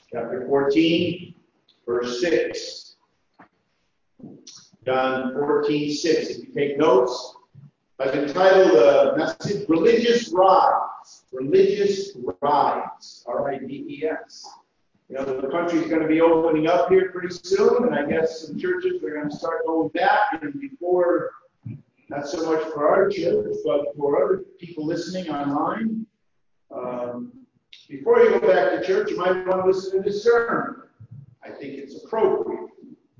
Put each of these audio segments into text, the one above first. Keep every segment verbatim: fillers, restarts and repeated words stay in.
chapter fourteen, verse six. John fourteen, six. If you take notes, I've entitled the message, Religious Rides. Religious Rides. R I D E S. You know, the country's going to be opening up here pretty soon, and I guess some churches are going to start going back. And before, not so much for our church, but for other people listening online, um, before you go back to church, you might want to listen to this sermon. I think it's appropriate.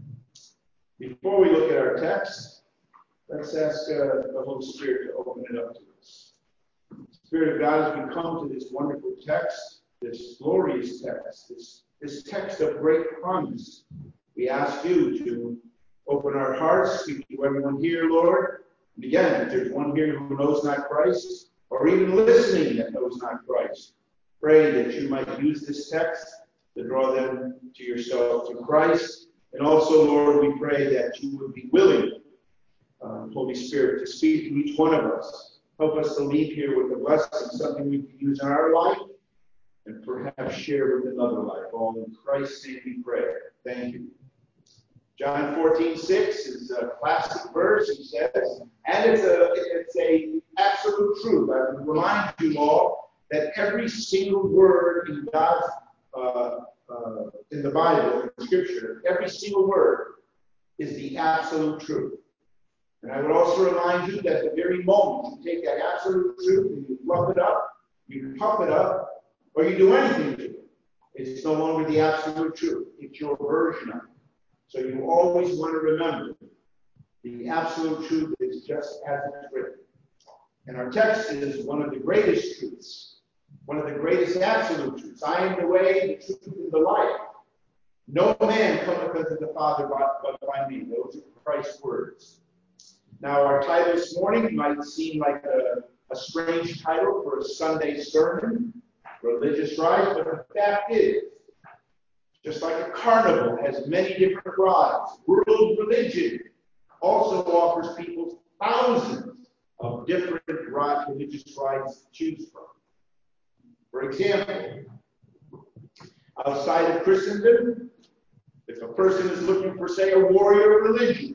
Before we look at our text, let's ask uh, the Holy Spirit to open it up to us. Spirit of God, as we come to this wonderful text, this glorious text, this, this text of great promise, we ask you to open our hearts, speak to everyone here, Lord. And again, if there's one here who knows not Christ, or even listening that knows not Christ, pray that you might use this text to draw them to yourself, to Christ. And also, Lord, we pray that you would be willing, uh, Holy Spirit, to speak to each one of us. Help us to leave here with a blessing, something we can use in our life, and perhaps share with another life. All in Christ's name we pray. Thank you. John fourteen, six is a classic verse, he says, and it's a it's a absolute truth. I would remind you all that every single word in God's uh, uh, in the Bible, in Scripture, every single word is the absolute truth. And I would also remind you that the very moment you take that absolute truth and you fluff it up, you pump it up, or you do anything to it, it's no longer the absolute truth. It's your version of it. So you always want to remember the absolute truth is just as it's written. And our text is one of the greatest truths, one of the greatest absolute truths. I am the way, the truth, and the life. No man cometh unto the Father but, but by me. Those are Christ's words. Now, our title this morning might seem like a, a strange title for a Sunday sermon, Religious Rides, but the fact is, just like a carnival has many different rides, world religion also offers people thousands of different religious rides to choose from. For example, outside of Christendom, if a person is looking for, say, a warrior religion,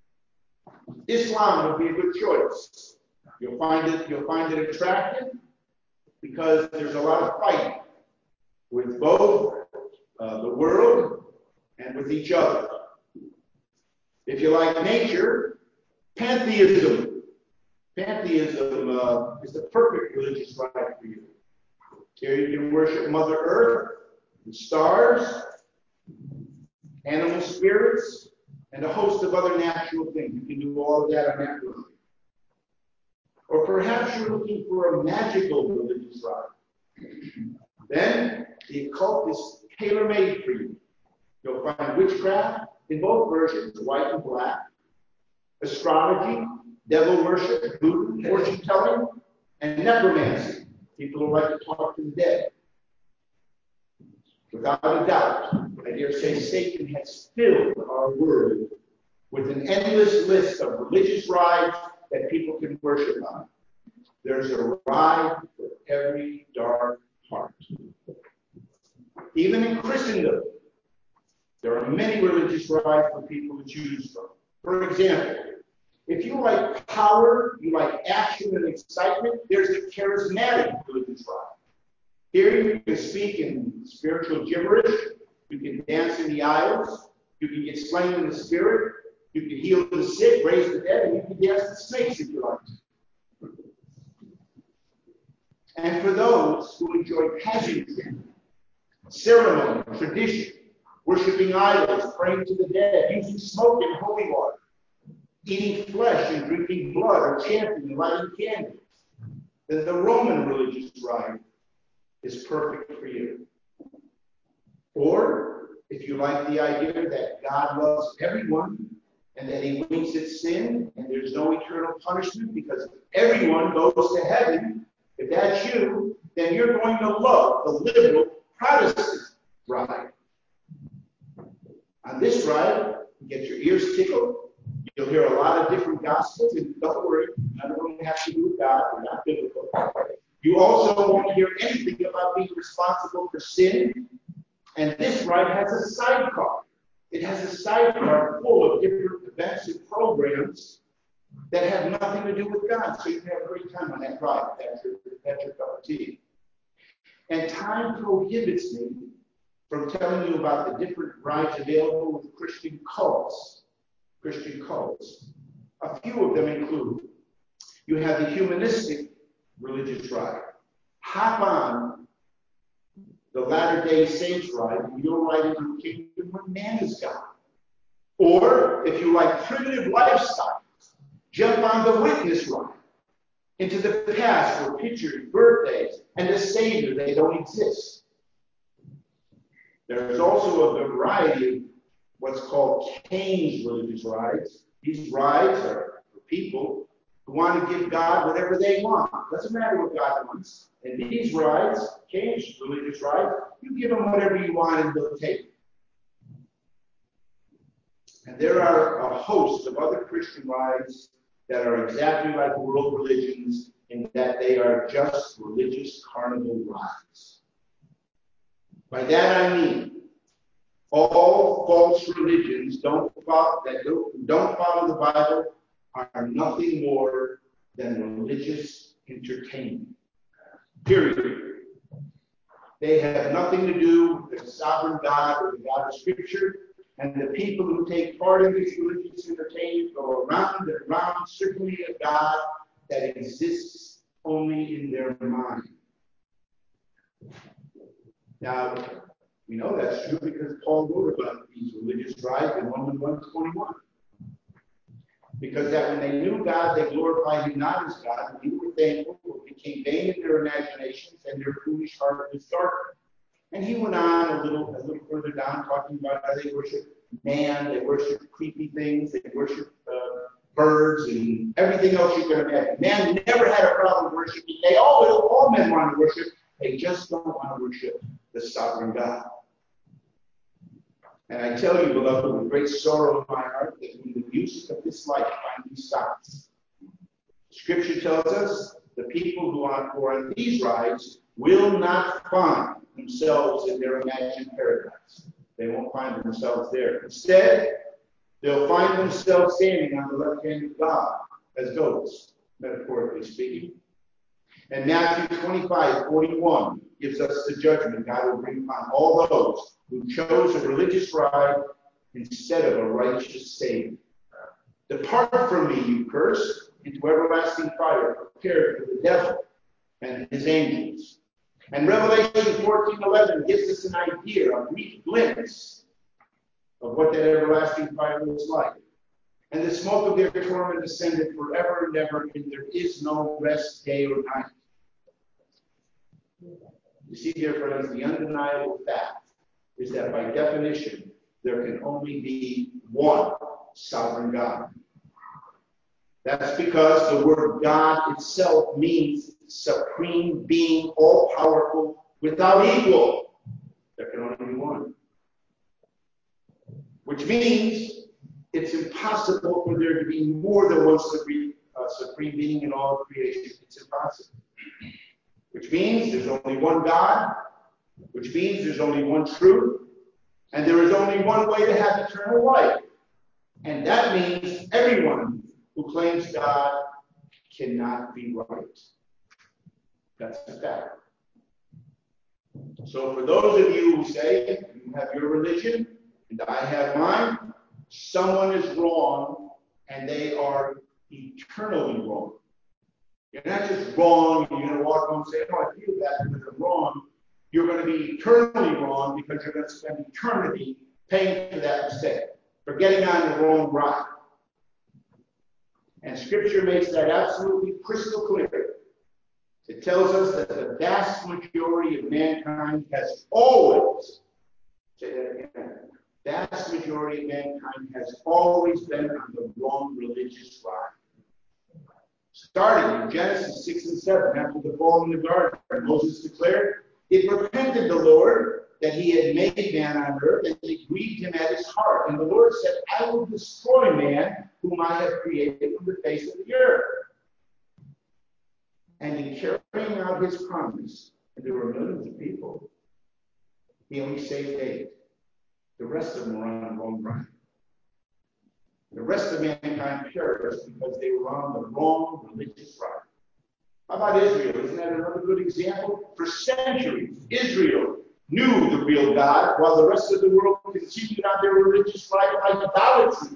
Islam would be a good choice. You'll find it, you'll find it attractive because there's a lot of fighting with both uh, the world and with each other. If you like nature, pantheism. Pantheism uh, is the perfect religious rite for you. Here you can worship Mother Earth, the stars, animal spirits, and a host of other natural things. You can do all of that on that road. Or perhaps you're looking for a magical religious rite. Then the occult is tailor-made for you. You'll find witchcraft in both versions, white and black, astrology, devil worship, voodoo, fortune telling, and necromancy. People who like to talk to the dead. Without a doubt, I dare say Satan has filled our world with an endless list of religious rides that people can worship on. There's a ride for every dark heart. Even in Christendom, there are many religious rides for people to choose from. For example, if you like power, you like action and excitement, there's the charismatic religious ride. Here you can speak in spiritual gibberish, you can dance in the aisles, you can get slain in the spirit, you can heal the sick, raise the dead, and you can dance the snakes if you like. And for those who enjoy pageantry, ceremony, tradition, worshiping idols, praying to the dead, using smoke and holy water, eating flesh and drinking blood, or chanting and lighting candles, then the Roman religious rite is perfect for you. Or, if you like the idea that God loves everyone and that he winks at sin and there's no eternal punishment because everyone goes to heaven, if that's you, then you're going to love the liberal Protestant ride. On this ride, you get your ears tickled. You'll hear a lot of different gospels, and don't worry, none of them have to do with God. They're not biblical. You also won't hear anything about being responsible for sin And this ride has a sidecar. It has a sidecar full of different events and programs that have nothing to do with God. So you can have a great time on that ride. That's your, that's your cup of tea. And time prohibits me from telling you about the different rides available with Christian cults. Christian cults. A few of them include, you have the humanistic religious ride. Hop on the Latter-day Saints ride, and you'll ride into a kingdom where man is God. Or, if you like primitive lifestyles, jump on the Witness ride into the past where pictures, birthdays, and the Savior, they don't exist. There's also a variety of what's called Cain's religious rides. These rides are for people who want to give God whatever they want. Doesn't matter what God wants. And these rides, Cain's religious rides, you give them whatever you want and they'll take it. And there are a host of other Christian rides that are exactly like world religions in that they are just religious carnival rides. By that I mean, all false religions don't follow, that don't, don't follow the Bible are nothing more than religious entertainment. Period. They have nothing to do with the sovereign God or the God of Scripture. And the people who take part in this religious entertainment go around and around circling a God that exists only in their mind. Now, we know that's true because Paul wrote about these religious rites in Romans one twenty-one. Because that when they knew God, they glorified him not as God, and they were thankful, but became vain in their imaginations, and their foolish heart was darkened. And he went on a little, a little further down, talking about how they worship man, they worship creepy things, they worship uh, birds, and everything else you can imagine. Man never had a problem worshiping. They all, all men want to worship. They just don't want to worship the sovereign God. And I tell you, beloved, with great sorrow in my heart, that when the music of this life finally stops, Scripture tells us the people who are, who are on these rides will not find themselves in their imagined paradise. They won't find themselves there. Instead, they'll find themselves standing on the left hand of God as ghosts, metaphorically speaking. And Matthew twenty-five forty-one gives us the judgment God will bring upon all those who chose a religious ride instead of a righteous Savior. Depart from me, you cursed, into everlasting fire, prepared for the devil and his angels. And Revelation fourteen eleven gives us an idea, a brief glimpse of what that everlasting fire looks like. And the smoke of their torment ascended forever and ever, and there is no rest day or night. You see, dear friends, the undeniable fact is that by definition, there can only be one sovereign God. That's because the word God itself means supreme being, all-powerful, without equal. There can only be one. Which means it's impossible for there to be more than one supreme, uh, supreme being in all of creation. It's impossible. Which means there's only one God, which means there's only one truth, and there is only one way to have eternal life. And that means everyone who claims God cannot be right. That's a fact. So for those of you who say you have your religion and I have mine, someone is wrong and they are eternally wrong. You're not just wrong and you're going to walk home and say, oh, I feel bad because I'm wrong. You're going to be eternally wrong because you're going to spend eternity paying for that mistake, for getting on the wrong ride. And Scripture makes that absolutely crystal clear. It tells us that the vast majority of mankind has always, say that again, vast majority of mankind has always been on the wrong religious ride. Starting in Genesis six and seven, after the fall in the garden, Moses declared, it repented the Lord that he had made man on earth, and it grieved him at his heart. And the Lord said, I will destroy man whom I have created from the face of the earth. And in carrying out his promise, and there were millions of people, He only saved eight. The rest of them were on the wrong ride. The rest of mankind perished because they were on the wrong religious ride. How about Israel? Isn't that another good example? For centuries, Israel knew the real God, while the rest of the world continued on their religious ride of idolatry.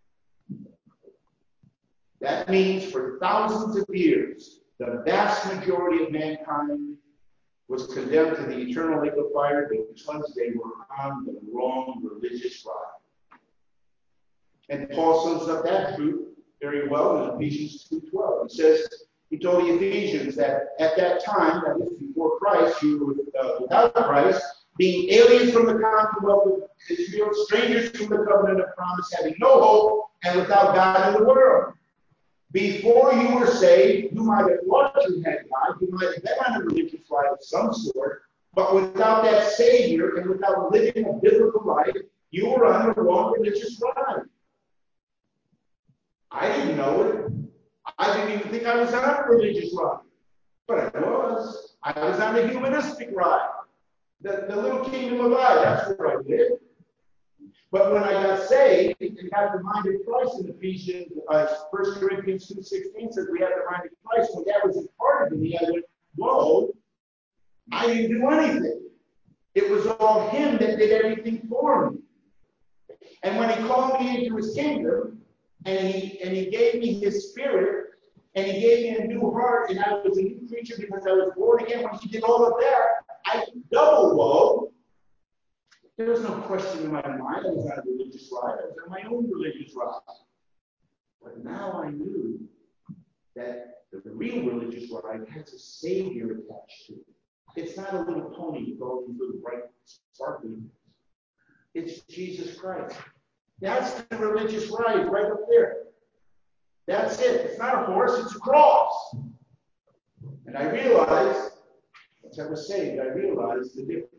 That means for thousands of years, the vast majority of mankind was condemned to the eternal lake of fire because they were on the wrong religious ride. And Paul sums up that truth very well in Ephesians two twelve. He says, he told the Ephesians that at that time, that is before Christ, you were uh, without Christ, being aliens from the commonwealth of Israel, strangers from the covenant of promise, having no hope, and without God in the world. Before you were saved, you might have thought you had God, you might have been on a religious life of some sort, but without that Savior and without living a biblical life, you were on the wrong religious ride. I didn't know it. I didn't even think I was on a religious ride. But I was. I was on the humanistic ride. The, the little kingdom of I, that's where I lived. But when I got saved and got the mind of Christ in Ephesians, uh, First Corinthians two sixteen says we have the mind of Christ. When that was imparted to me, I went, whoa, I didn't do anything. It was all him that did everything for me. And when he called me into his kingdom, and he and he gave me his spirit, and he gave me a new heart, and I was a new creature because I was born again. When he did all of that, I double whoa. There was no question in my mind. I was on a religious ride. I was on my own religious ride. But now I knew that the real religious ride has a Savior attached to it. It's not a little pony with all these little bright sparkling. It's Jesus Christ. That's the religious ride right up there. That's it. It's not a horse, it's a cross. And I realized, once I was saved, I realized the difference.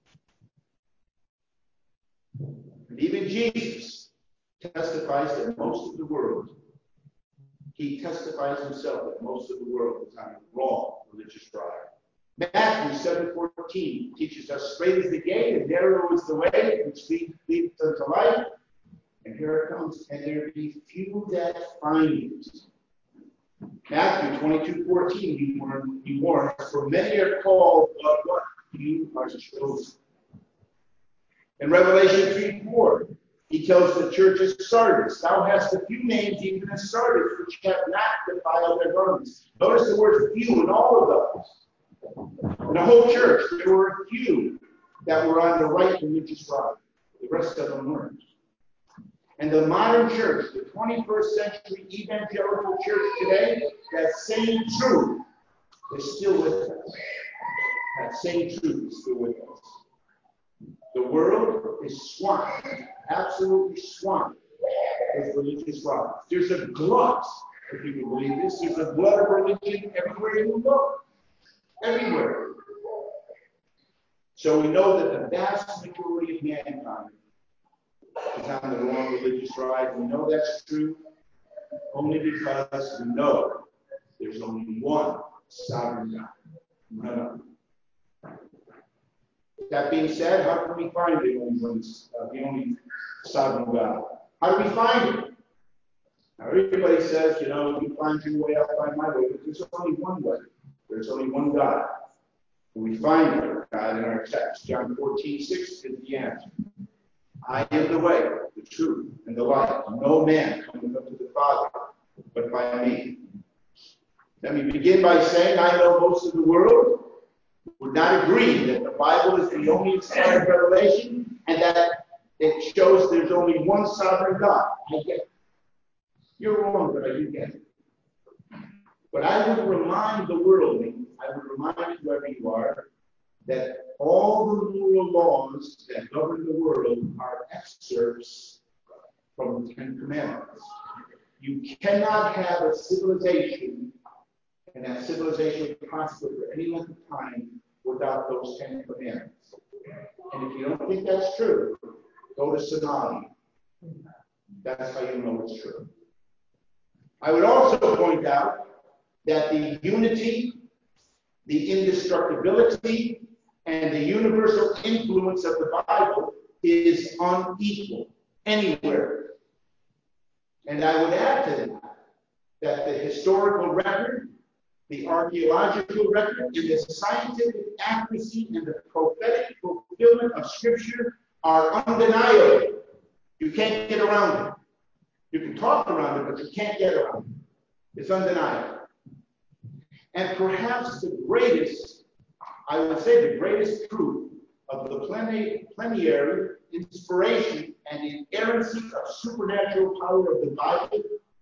And even Jesus testifies that most of the world, he testifies himself that most of the world is on a wrong religious ride. Matthew seven fourteen teaches us, straight is the gate and narrow is the way which leads unto life. And here it comes, and there be few that find it. Matthew twenty-two fourteen, he warns, he warns, for many are called, but what? You are chosen. In Revelation three four, he tells the church of Sardis, thou hast a few names even in Sardis, which have not defiled their garments. Notice the word few in all of those. In the whole church, there were a few that were on the right religious ride. The rest of them weren't. And the modern church, the twenty-first century evangelical church today, that same truth is still with us. That same truth is still with us. The world is swamped, absolutely swamped with religious rites. There's a glut, if you can believe this, there's a glut of religion everywhere you look. Everywhere. So we know that the vast majority of mankind is on the wrong religious ride. We know that's true only because we know there's only one sovereign God. None other. That being said, how can we find the only, one, uh, the only sovereign God? How do we find it? Now, everybody says, you know, you find your way, I'll find my way, but there's only one way. There's only one God. And we find our God in our text. John fourteen six is the answer. I am the way, the truth, and the life. No man cometh up to the Father but by me. Let me begin by saying I know most of the world would not agree that the Bible is the only inspired revelation and that it shows there's only one sovereign God. I get it. You're wrong, but I do get it. But I would remind the worldling, I would remind whoever you are, that all the moral laws that govern the world are excerpts from the Ten Commandments. You cannot have a civilization, and that civilization prosper for any length of time without those Ten Commandments. And if you don't think that's true, go to Somalia. That's how you know it's true. I would also point out that the unity, the indestructibility, And the universal influence of the Bible is unequal anywhere. And I would add to that that the historical record, the archaeological record, and the scientific accuracy and the prophetic fulfillment of Scripture are undeniable. You can't get around it. You can talk around it, but you can't get around it. It's undeniable. And perhaps the greatest, I would say the greatest proof of the pleni- plenary inspiration and inerrancy of supernatural power of the Bible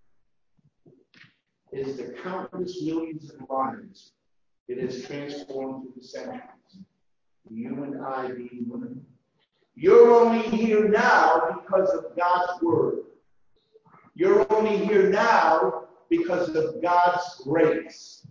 is the countless millions of lives it has transformed through the centuries. You and I being one of them. You're only here now because of God's word. You're only here now because of God's grace.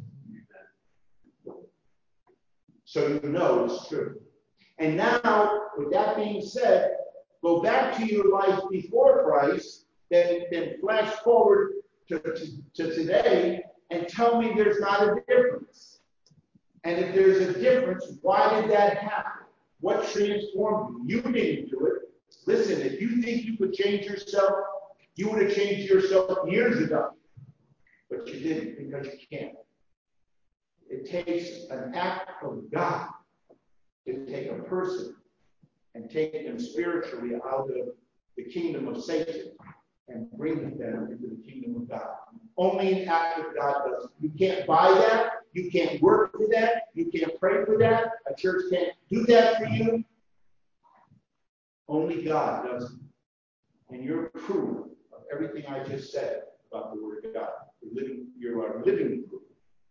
So you know it's true. And now, with that being said, go back to your life before Christ, then, then flash forward to, to, to today and tell me there's not a difference. And if there's a difference, why did that happen? What transformed you? You didn't do it. Listen, if you think you could change yourself, you would have changed yourself years ago. But you didn't because you can't. It takes an act of God to take a person and take them spiritually out of the kingdom of Satan and bring them into the kingdom of God. Only an act of God does it. You can't buy that. You can't work for that. You can't pray for that. A church can't do that for you. Only God does it. And you're proof of everything I just said about the Word of God. You're living, you are living proof.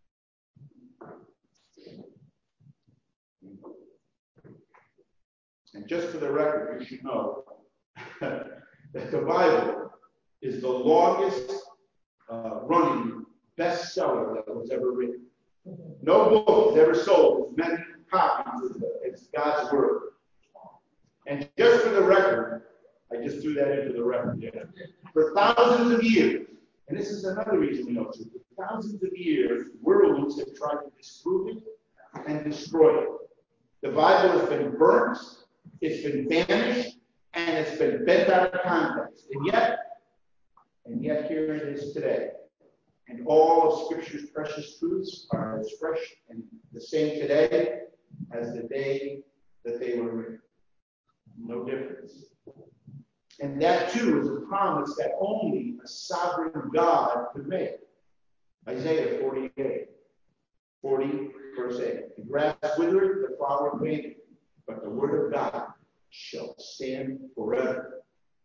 And just for the record, you should know that the Bible is the longest uh, running bestseller that was ever written. No book has ever sold as many copies as God's Word. And just for the record, I just threw that into the record. Yeah. For thousands of years, and this is another reason we know it, for thousands of years, worldlings have tried to disprove it and destroy it. The Bible has been burnt, it's been banished, and it's been bent out of context. And yet, and yet here it is today. And all of Scripture's precious truths are as fresh and the same today as the day that they were written. No difference. And that too is a promise that only a sovereign God could make. Isaiah forty-eight, forty, verse eight. The grass withereth, the flower fadeth, but the word of God shall stand forever.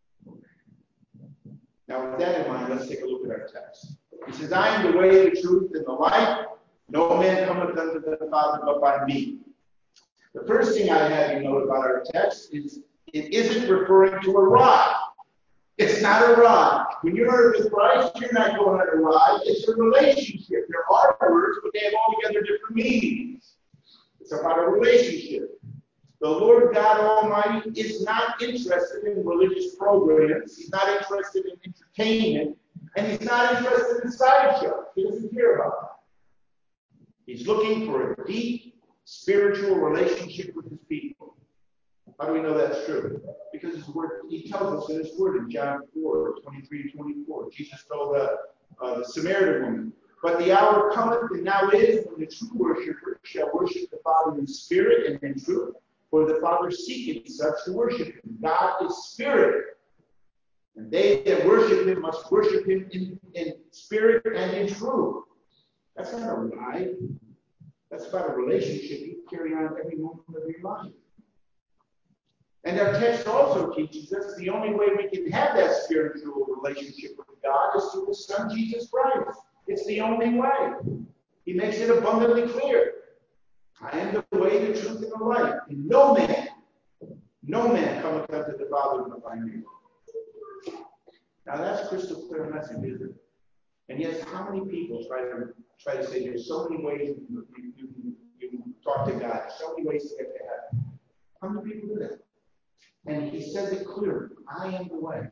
Now, with that in mind, let's take a look at our text. He says, I am the way, the truth, and the life. No man cometh unto the Father but by me. The first thing I have you note about our text is it isn't referring to a ride. It's not a ride. When you're with Christ, you're not going on a ride. It's a relationship. There are words, but they have altogether different meanings. It's about a relationship. The Lord God Almighty is not interested in religious programs. He's not interested in entertainment. And he's not interested in sideshows. He doesn't care about that. He's looking for a deep spiritual relationship with his people. How do we know that's true? Because his word, he tells us in his word in John four, twenty-three to twenty-four. Jesus told uh, uh, the Samaritan woman, but the hour cometh, and now is, when the true worshiper shall worship the Father in spirit and in truth. For the Father seeketh such to worship him. God is spirit. And they that worship him must worship him in, in spirit and in truth. That's not a ride. That's about a relationship you carry on every moment of your life. And our text also teaches us the only way we can have that spiritual relationship with God is through his Son, Jesus Christ. It's the only way. He makes it abundantly clear. I am the way, the truth, and the life. And no man, no man cometh unto the Father but by me. Now that's crystal clear message, isn't it? And yet, how many people try to try to say there's so many ways you, you, you, you can talk to God, so many ways to get to heaven? How many people do that? And he says it clearly. I am the way.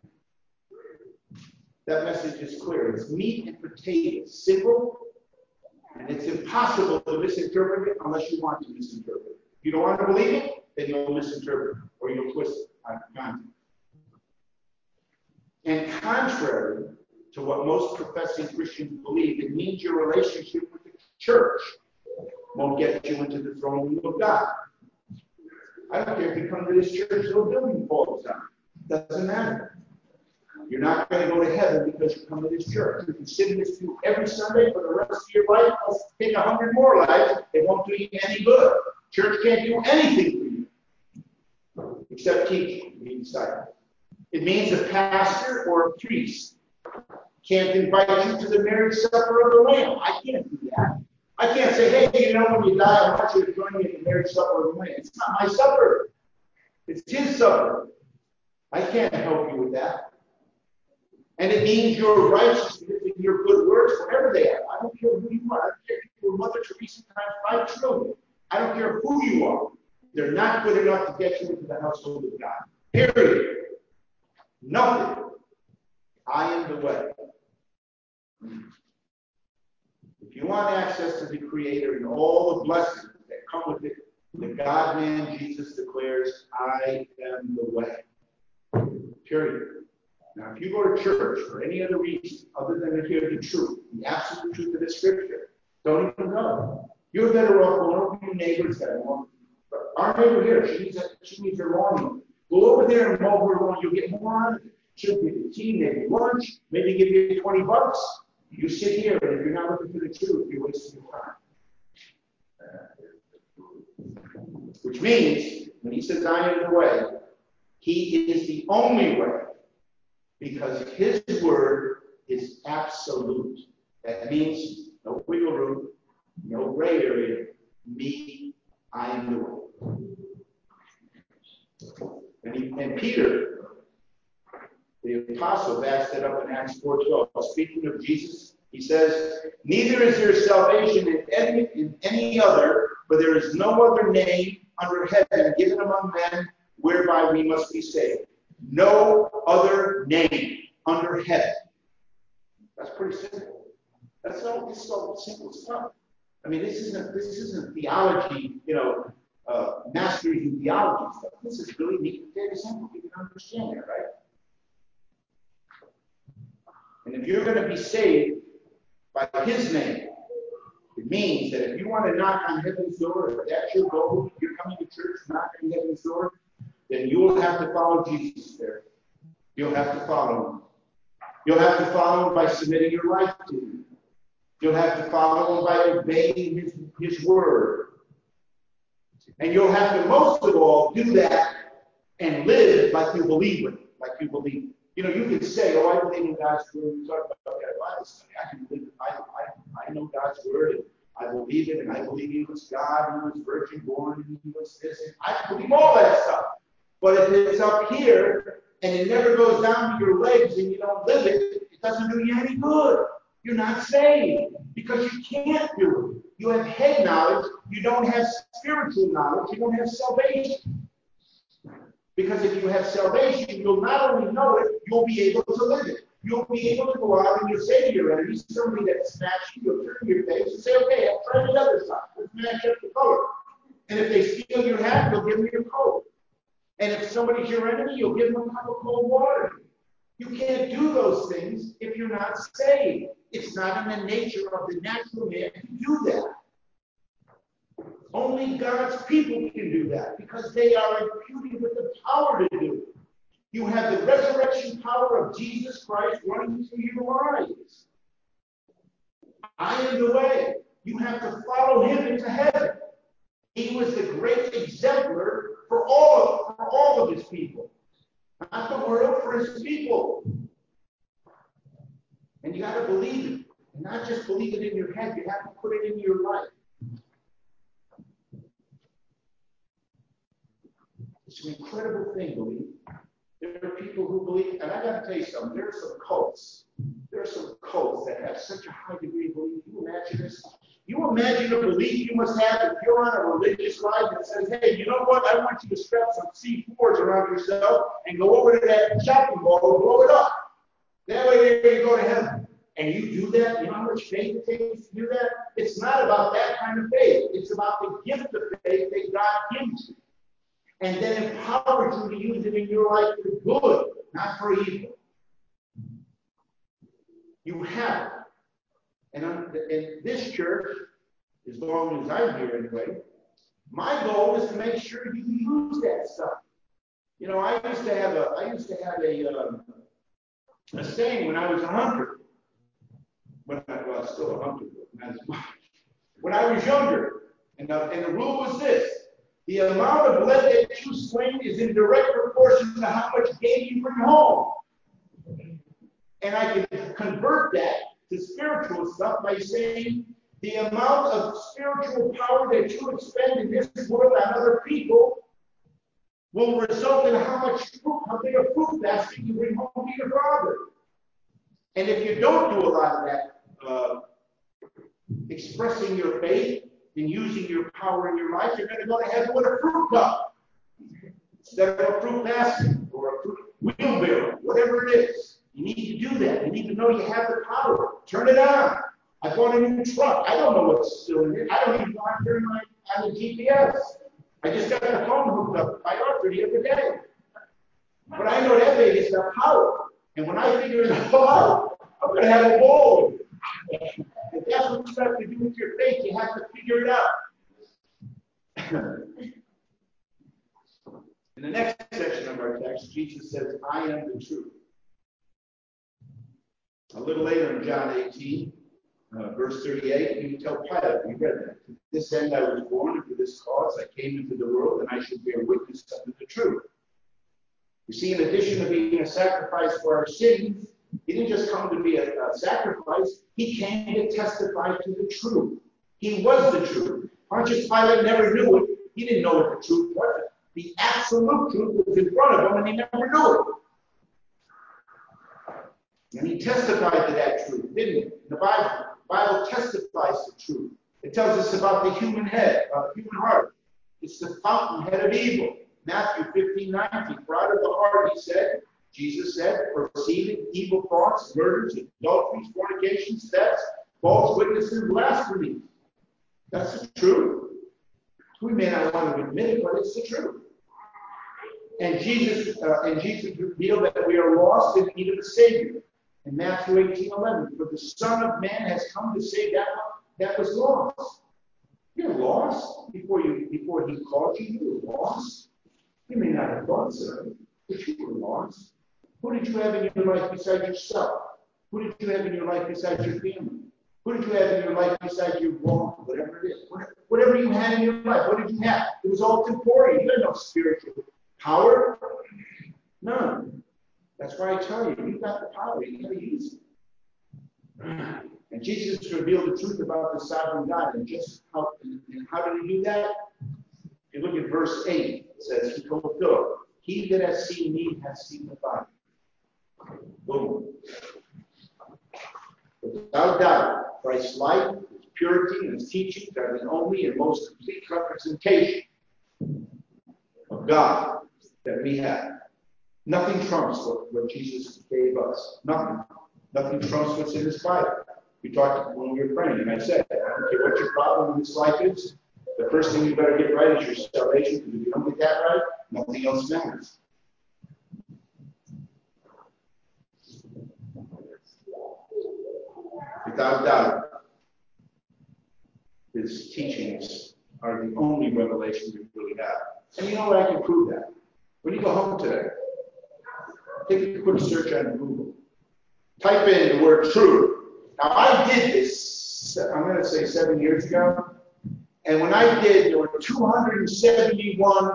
That message is clear. It's meat and potatoes, simple, and it's impossible to misinterpret it unless you want to misinterpret it. If you don't want to believe it, then you'll misinterpret it or you'll twist it out of context. And contrary to what most professing Christians believe, it means your relationship with the church won't get you into the throne room of God. I don't care if you come to this church or building all the time. It doesn't matter. You're not going to go to heaven because you come to this church. If you sit in this pew every Sunday for the rest of your life, plus take a hundred more lives, it won't do you any good. Church can't do anything for you except teach you, be disciples. It means a pastor or a priest can't invite you to the marriage supper of the Lamb. I can't do that. I can't say, hey, you know, when you die, I want you to join me at the marriage supper of the Lamb. It's not my supper. It's his supper. I can't help you with that. And it means your righteousness and your good works, whatever they are. I don't care who you are. I don't care if you're Mother Teresa times five trillion. I don't care who you are. They're not good enough to get you into the household of God. Period. Nothing. I am the way. If you want access to the Creator and all the blessings that come with it, the God-man Jesus declares, I am the way. Period. Now, if you go to church for any other reason other than to hear the truth, the absolute truth of the Scripture, don't even go. You're better off going over to your neighbor's house. Our neighbor here, she needs, a, she needs her lawn. Go over there and mow her lawn. You'll get more out of it. She'll give you tea, maybe lunch, maybe give you twenty bucks. You sit here, and if you're not looking for the truth, you're wasting your time. Which means, when he says, I am the way, he is the only way. Because his word is absolute. That means no wiggle room, no gray area. Me, I am the way. And, he, and Peter, the apostle, backs that up in Acts four twelve. Speaking of Jesus, he says, neither is there salvation in any, in any other, for there is no other name under heaven given among men whereby we must be saved. No other name under heaven. That's pretty simple. That's all. This is all simple stuff. I mean, this isn't this isn't theology, you know, uh, mastery in theology stuff. This is really neat, very simple. You can understand it, right? And if you're going to be saved by His name, it means that if you want to knock on heaven's door, if that's your goal, you're coming to church, knocking on heaven's door, then you will have to follow Jesus there. You'll have to follow Him. You'll have to follow Him by submitting your life to Him. You'll have to follow Him by obeying His, His word. And you'll have to, most of all, do that and live like you believe it, like you believe it. You know, you can say, oh, I believe in God's word. We talk about that Bible study. I can believe it. I, I, I know God's word, and I believe it, and I believe He was God, and He was virgin born, and He was this, and I believe all that stuff. But if it's up here, and it never goes down to your legs, and you don't live it, it doesn't do you any good. You're not saved, because you can't do it. You have head knowledge, you don't have spiritual knowledge, you don't have salvation. Because if you have salvation, you'll not only know it, you'll be able to live it. You'll be able to go out and you'll say to your enemies, somebody that snatched you, you'll turn your face and say, okay, I'll try the other side. Let's match up the color. And if they steal your hat, you'll give them your coat. And if somebody's your enemy, you'll give them a cup of cold water. You can't do those things if you're not saved. It's not in the nature of the natural man to do that. Only God's people can do that because they are imputed with the power to do it. You have the resurrection power of Jesus Christ running through your lives. I am the way. You have to follow Him into heaven. He was the great exemplar for all of, for all of His people. Not the world, for His people. And you got to believe it. And not just believe it in your head, you have to put it in your life. It's an incredible thing, believe. There are people who believe, and I got to tell you something, there are some cults. There are some cults that have such a high degree of belief. You imagine this? You imagine the belief you must have if you're on a religious ride that says, hey, you know what? I want you to strap some C fours around yourself and go over to that shopping mall and blow it up. That way you go to heaven. And you do that, you know how much faith it takes to do that? It's not about that kind of faith. It's about the gift of faith that God gives you. And then empowers you to use it in your life for good, not for evil. You have it. And in this church, as long as I'm here anyway, my goal is to make sure you use that stuff. You know, I used to have a, I used to have a, um, a saying when I was a hunter. When I was still a hunter, not as much. When I was younger, and the, and the rule was this: the amount of lead that you swing is in direct proportion to how much game you bring home. And I can convert that to spiritual stuff by saying the amount of spiritual power that you expend in this world on other people will result in how much fruit, how big a fruit basket you bring home to your father. And if you don't do a lot of that, uh, expressing your faith and using your power in your life, you're going to go to heaven with a fruit cup instead of a fruit basket or a fruit wheelbarrow, whatever it is. You need to do that. You need to know you have the power. Turn it on. I bought a new truck. I don't know what's still in it. I don't even know how to turn my on the G P S. I just got the phone hooked up by Arthur the other day. But I know that baby's got power. And when I figure it all out, I'm going to have a ball. If that's what you have to do with your faith, you have to figure it out. In the next section of our text, Jesus says, I am the truth. A little later in John eighteen, uh, verse thirty-eight, you tell Pilate, we read that. To this end I was born, and for this cause I came into the world, and I should bear witness unto the truth. You see, in addition to being a sacrifice for our sins, he didn't just come to be a, a sacrifice, he came to testify to the truth. He was the truth. Pontius Pilate never knew it. He didn't know what the truth was. The absolute truth was in front of him, and he never knew it. And he testified to that truth, didn't he? The Bible, the Bible testifies to truth. It tells us about the human head, about the human heart. It's the fountainhead of evil. Matthew fifteen nineteen. For out of the heart, he said, Jesus said, proceeding evil thoughts, murders, adulteries, fornications, thefts, false witnesses, blasphemies. That's the truth. We may not want to admit it, but it's the truth. And Jesus, uh, and Jesus revealed that we are lost in need of a Savior. In Matthew eighteen eleven, for the Son of Man has come to save that one that was lost. You're lost before you before he called you. You were lost. You may not have thought so, but you were lost. Who did you have in your life besides yourself? Who did you have in your life besides your family? Who did you have in your life besides your wrong, whatever it is? Whatever you had in your life, what did you have? It was all temporary. You had no spiritual power. None. That's why I tell you, you've got the power. You got to use it. And Jesus revealed the truth about the sovereign God. And just how, and how did he do that? If you look at verse eight, it says, he told Philip, he that has seen me has seen the Father. Boom. Without doubt, Christ's life, his purity, and his teachings are the only and most complete representation of God that we have. Nothing trumps what, what Jesus gave us. Nothing. Nothing trumps what's in this Bible. We talked when we were praying, and I said, I don't care what your problem in this life is, the first thing you better get right is your salvation, because if you don't get that right, nothing else matters. Without doubt, his teachings are the only revelation we really have. And you know what? I can prove that. When you go home today, take a quick search on Google. Type in the word truth. Now, I did this, I'm going to say seven years ago. And when I did, there were two hundred seventy-one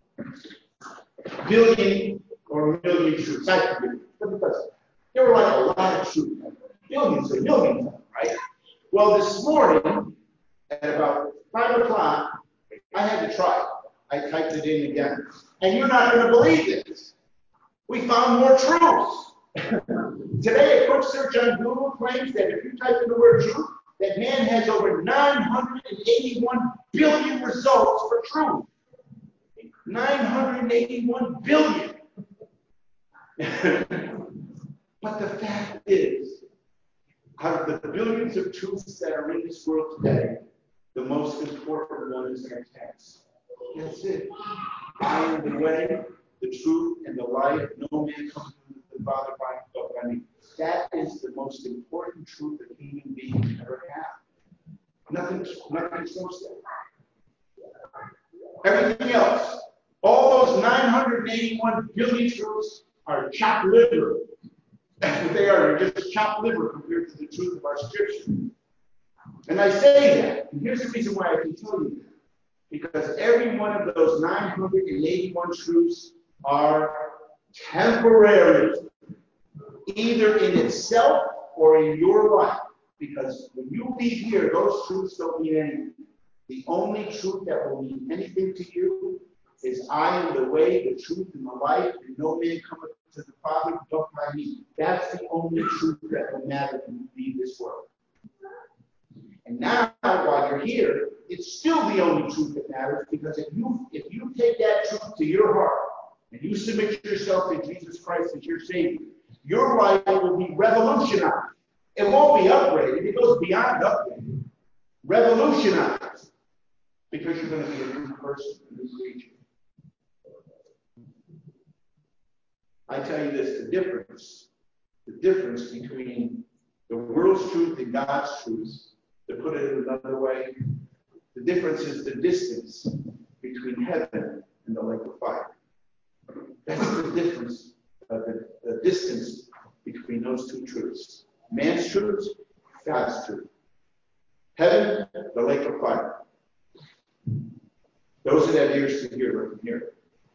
billion or million truths. I forget. There were like a lot of truths. Billions and millions of them, right? Well, this morning, at about five o'clock, I had to try it. I typed it in again. And you're not going to believe this. We found more truths. Today, a quick search on Google claims that if you type in the word truth, that man has over nine hundred eighty-one billion results for truth. nine hundred eighty-one billion. But the fact is, Out of the billions of truths that are in this world today, the most important one is our text. That's it. I am the way, the truth, and the life. No man comes to the Father but by me. That is the most important truth a human being can ever have. Nothing, nothing trumps that. Everything else, all those nine hundred eighty-one billion truths are chopped liver. That's what they are. They're just chopped liver compared to the truth of our Scripture. And I say that, and here's the reason why I can tell you that. Because every one of those nine hundred eighty-one truths are temporary, either in itself or in your life. Because when you leave here, those truths don't mean anything. The only truth that will mean anything to you is I am the way, the truth, and the life, and no man cometh to the Father but by me. That's the only truth that will matter when you leave this world. And now, while you're here, it's still the only truth that matters, because if you if you take that truth to your heart and you submit yourself to Jesus Christ as your Savior, your life will be revolutionized. It won't be upgraded. It goes beyond upgraded. Revolutionized. Because you're going to be a new person, a new creature. I tell you this, the difference, the difference between the world's truth and God's truth, to put it in another way, the difference is the distance between heaven and the lake of fire. That's the difference, uh, the, the distance between those two truths. Man's truth, God's truth. Heaven, the lake of fire. Those that have ears to hear, let them hear.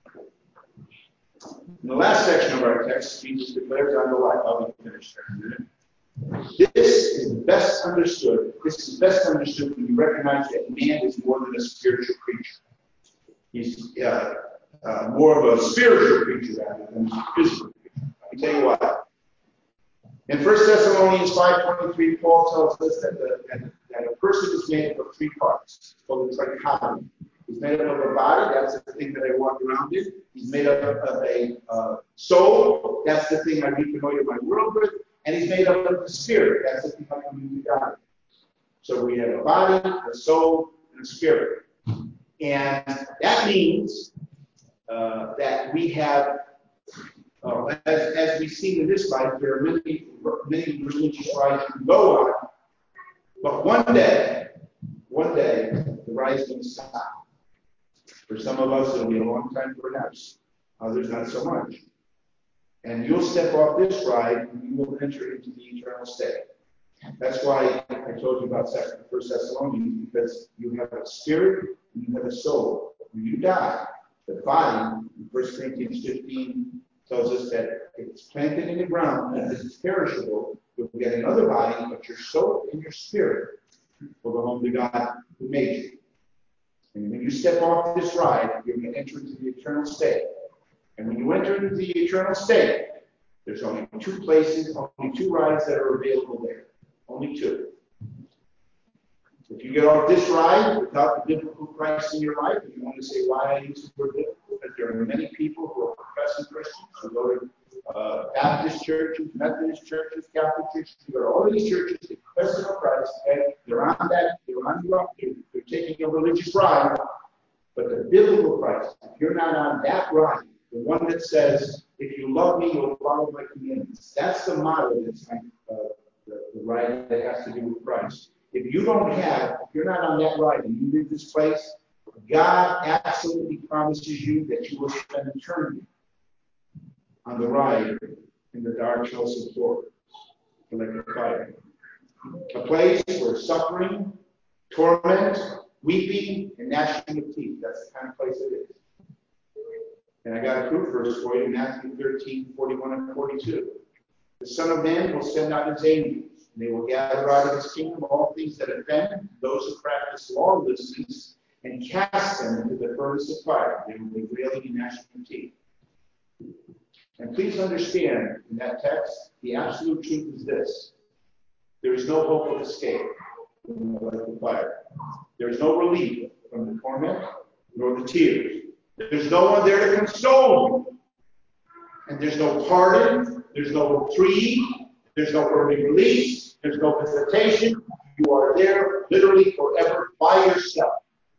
In the last section of our text, Jesus declares, I'm the life. I'll be finished there in a minute. This is best understood. This is best understood when you recognize that man is more than a spiritual creature. He's uh, uh, more of a spiritual creature rather than a physical creature. Let me tell you why. In First Thessalonians five twenty-three, Paul tells us that, the, that, that a person is made up of three parts. It's called a trichotomy. He's made up of a body, that's the thing that I walk around in. He's made up of a uh, soul, that's the thing I reconnoiter my world with. And he's made up of the spirit, that's the thing I commune to God. So we have a body, a soul, and a spirit. And that means uh, that we have, uh, as, as we see in this life, there are many, many religious rites to go on. But one day, one day, the ride is going to stop. For some of us, it'll be a long time, perhaps. Others, not so much. And you'll step off this ride, and you will enter into the eternal state. That's why I told you about First Thessalonians, because you have a spirit and you have a soul. When you die, the body, in First Corinthians fifteen, tells us that if it's planted in the ground, and this is perishable, you'll get another body, but your soul and your spirit will go home to God who made you. And when you step off this ride, you're going to enter into the eternal state. And when you enter into the eternal state, there's only two places, only two rides that are available there. Only two. If you get off this ride without the biblical Christ in your life, and you want to say why I use the word biblical, but there are many people who are professing Christians who go to uh, Baptist churches, Methodist churches, Catholic churches, you go to all these churches, they profess the Christ, okay? They're on that, they're on the rock, they're, they're taking a religious ride, but the biblical Christ, if you're not on that ride, the one that says, if you love me, you'll follow my commandments. That's the motto that's uh, the, the ride that has to do with Christ. If you don't have, if you're not on that ride and you leave this place, God absolutely promises you that you will spend eternity on the ride in the dark hills of glory, like a fire. A place where suffering, torment, weeping, and gnashing of teeth. That's the kind of place it is. And I got a proof verse for you, Matthew thirteen, forty-one and forty-two. The Son of Man will send out his angels, and they will gather out of his kingdom all things that offend those who practice lawlessness, and cast them into the furnace of fire. They will be railing and gnashing of teeth. And please understand, in that text, the absolute truth is this. There is no hope of escape from the lake of fire. There is no relief from the torment, nor the tears. There's no one there to console you. And there's no pardon. There's no reprieve. There's no early release. There's no visitation. You are there literally forever by yourself.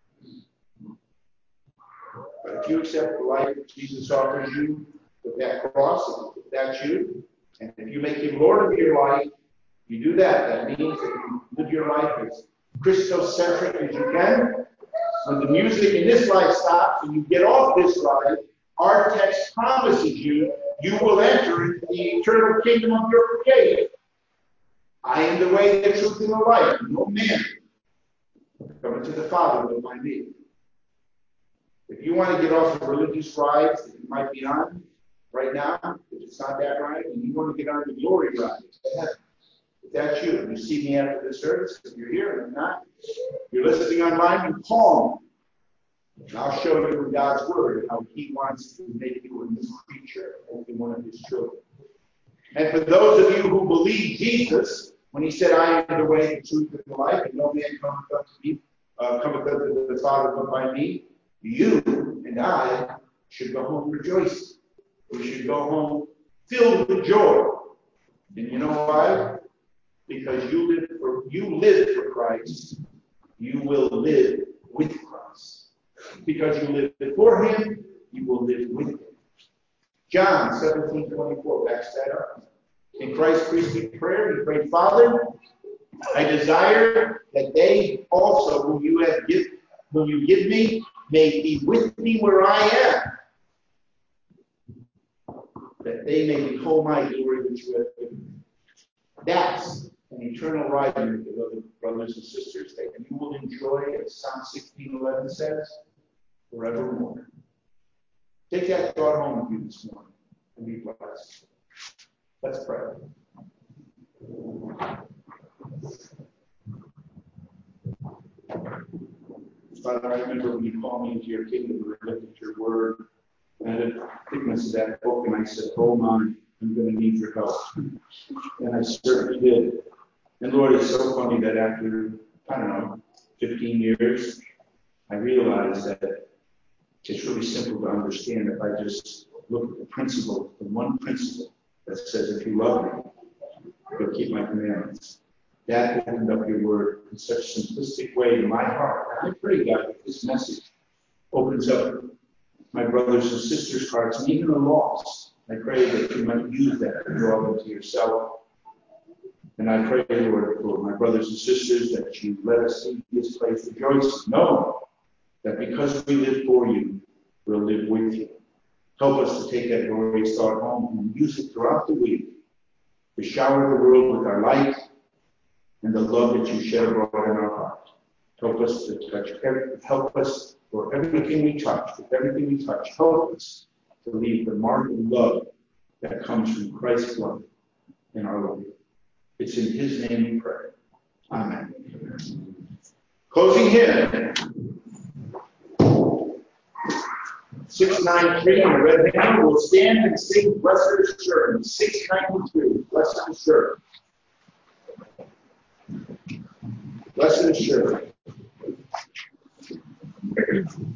But if you accept the life that Jesus offers you with that cross, if that's you, and if you make him Lord of your life, you do that. That means that you live your life as Christocentric as you can. When the music in this life stops and you get off this ride, our text promises you, you will enter into the eternal kingdom of your Creator. I am the way, the truth, and the life. No man coming to the Father but by me. If you want to get off the religious rides that you might be on right now, if it's not that ride, and you want to get on the glory ride, if that's you, and you see me after the service, if you're here and not, you're listening online, you call me. And I'll show you in God's Word how He wants to make you a new creature, only one of His children. And for those of you who believe Jesus, when He said, I am the way, the truth, and the life, and no man cometh unto me, uh, cometh unto the Father but by me, you and I should go home rejoicing. We should go home filled with joy. And you know why? Because you live for you live for Christ, you will live with Christ. Because you live for Him, you will live with Him. John seventeen twenty-four backs that up. In Christ's priestly prayer, he prayed, Father, I desire that they also, whom you have give, whom you give me, may be with me where I am, that they may behold my glory which you have given me. That's an eternal right, beloved brothers and sisters, that you will enjoy, as Psalm sixteen eleven says, forevermore. Take that thought home with you this morning and be blessed. Let's pray. Father, I remember when you called me into your kingdom and I looked at your word, and I did thickness of that book, and I said, oh my, I'm going to need your help. And I certainly did. And Lord, it's so funny that after, I don't know, fifteen years, I realized that it's really simple to understand if I just look at the principle, the one principle that says, if you love me, you'll keep my commandments. That opened up your word in such a simplistic way in my heart. And I pray, God, that this message opens up my brothers and sisters' hearts, and even the lost. I pray that you might use that to draw them to yourself. And I pray, Lord, for my brothers and sisters, that you let us see this place rejoicing, knowing that because we live for you, we'll live with you. Help us to take that glorious thought home and use it throughout the week to shower the world with our light and the love that you shed abroad in our heart. Help us to touch every, help us for everything we touch, with everything we touch, help us to leave the mark of love that comes from Christ's blood in our life. It's in His name we pray. Amen. Closing hymn. six ninety-three on the red banner. We'll stand and sing Blessed Assurance. six ninety-three, Blessed Assurance. Blessed Assurance.